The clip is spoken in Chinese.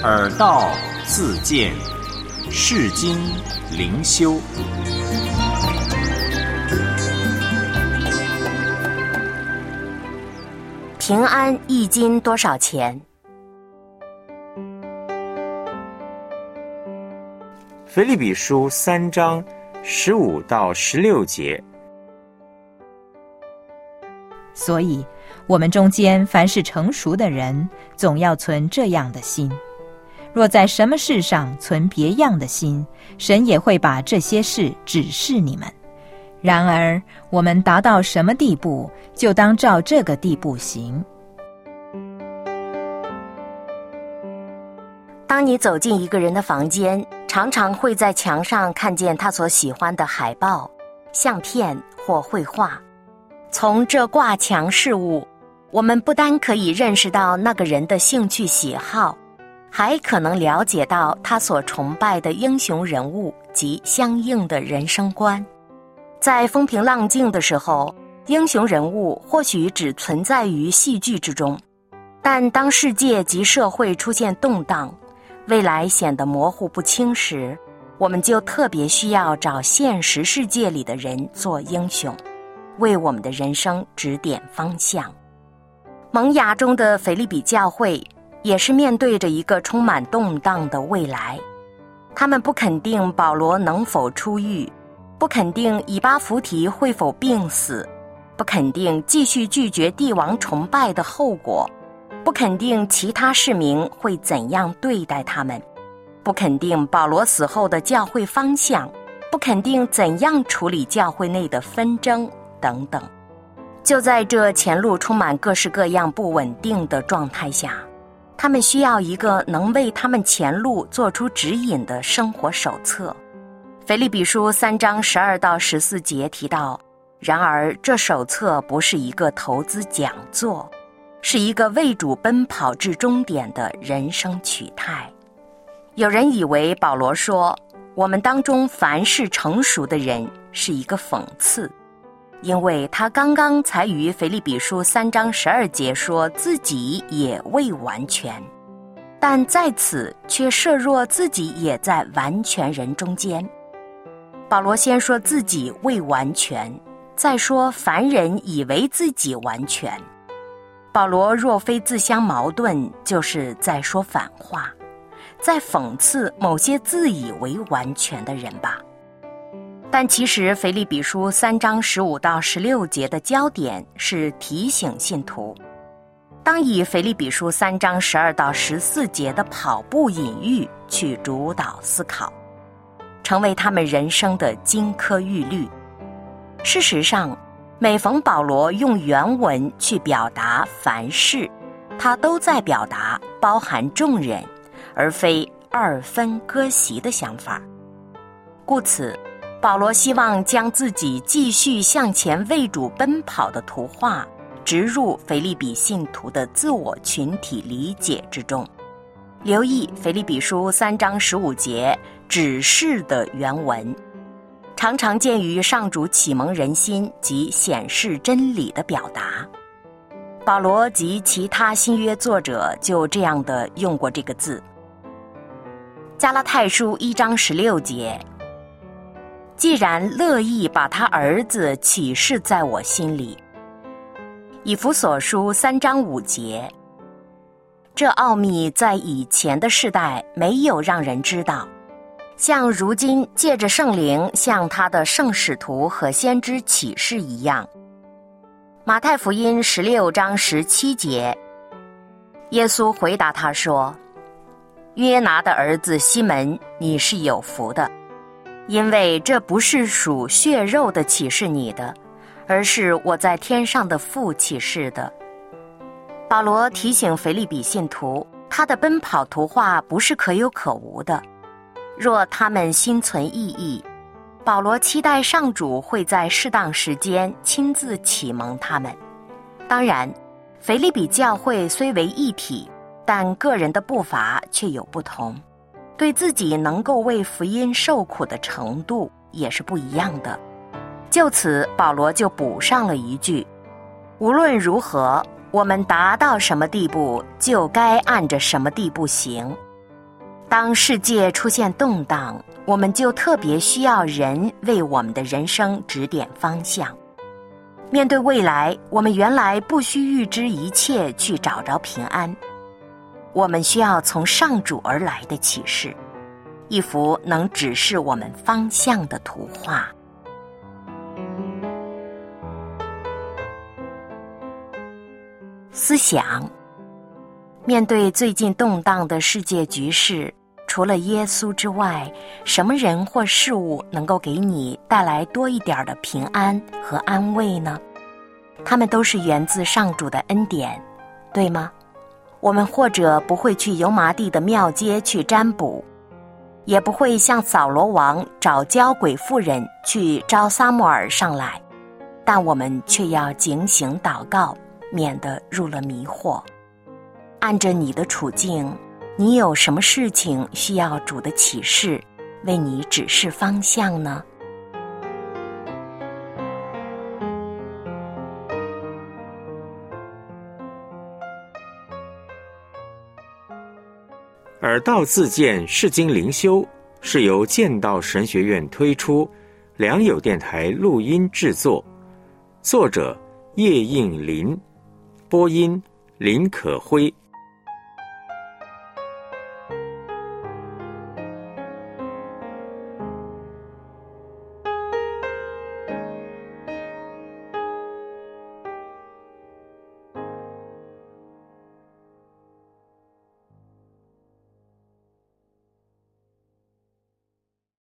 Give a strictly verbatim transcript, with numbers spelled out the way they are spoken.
耳道自见，世经灵修。 平安一斤多少钱？ 腓立比书三章十五到十六节。 所以我们中间凡是成熟的人，总要存这样的心。若在什么事上存别样的心，神也会把这些事指示你们。然而我们达到什么地步，就当照这个地步行。 当你走进一个人的房间，常常会在墙上看见他所喜欢的海报、相片或绘画。从这挂墙事物，我们不单可以认识到那个人的兴趣喜好，还可能了解到他所崇拜的英雄人物及相应的人生观。在风平浪静的时候，英雄人物或许只存在于戏剧之中，但当世界及社会出现动荡，未来显得模糊不清时，我们就特别需要找现实世界里的人做英雄，为我们的人生指点方向。萌芽中的腓立比教会也是面对着一个充满动荡的未来，他们不肯定保罗能否出狱，不肯定以巴弗提会否病死，不肯定继续拒绝帝王崇拜的后果，不肯定其他市民会怎样对待他们，不肯定保罗死后的教会方向，不肯定怎样处理教会内的纷争等等。就在这前路充满各式各样不稳定的状态下，他们需要一个能为他们前路做出指引的生活手册。腓立比书三章十二到十四节提到，然而这手册不是一个投资讲座，是一个为主奔跑至终点的人生取态。有人以为保罗说我们当中凡是成熟的人是一个讽刺，因为他刚刚才于腓立比书三章十二节说自己也未完全，但在此却设若自己也在完全人中间。保罗先说自己未完全，再说凡人以为自己完全。保罗若非自相矛盾，就是在说反话，在讽刺某些自以为完全的人吧。但其实腓立比书三章十五到十六节的焦点是提醒信徒，当以腓立比书三章十二到十四节的跑步隐喻去主导思考，成为他们人生的金科玉律。事实上，每逢保罗用原文去表达凡事，他都在表达包含众人，而非二分割席的想法。故此，保罗希望将自己继续向前为主奔跑的图画植入腓立比信徒的自我群体理解之中。留意腓立比书三章十五节指示的原文，常常见于上主启蒙人心及显示真理的表达。保罗及其他新约作者就这样的用过这个字。加拉太书一章十六节，既然乐意把他儿子启示在我心里。以弗所书三章五节，这奥秘在以前的世代没有让人知道，像如今借着圣灵向他的圣使徒和先知启示一样。马太福音十六章十七节，耶稣回答他说，约拿的儿子西门，你是有福的，因为这不是属血肉的启示你的，而是我在天上的父启示的。保罗提醒腓立比信徒，他的奔跑图画不是可有可无的，若他们心存异议，保罗期待上主会在适当时间亲自启蒙他们。当然，腓立比教会虽为一体，但个人的步伐却有不同，对自己能够为福音受苦的程度也是不一样的。就此，保罗就补上了一句，无论如何，我们达到什么地步，就该按着什么地步行。 当世界出现动荡，我们就特别需要人为我们的人生指点方向。面对未来，我们原来不需预知一切去找着平安，我们需要从上主而来的启示，一幅能指示我们方向的图画。思想，面对最近动荡的世界局势，除了耶稣之外，什么人或事物能够给你带来多一点的平安和安慰呢？他们都是源自上主的恩典，对吗？我们或者不会去油麻地的庙街去占卜，也不会像扫罗王找交鬼妇人去招撒母耳上来，但我们却要警醒祷告，免得入了迷惑。按着你的处境，你有什么事情需要主的启示，为你指示方向呢？ 耳道自荐释经灵修是由剑道神学院推出，良友电台录音制作，作者叶应麟，播音林可辉。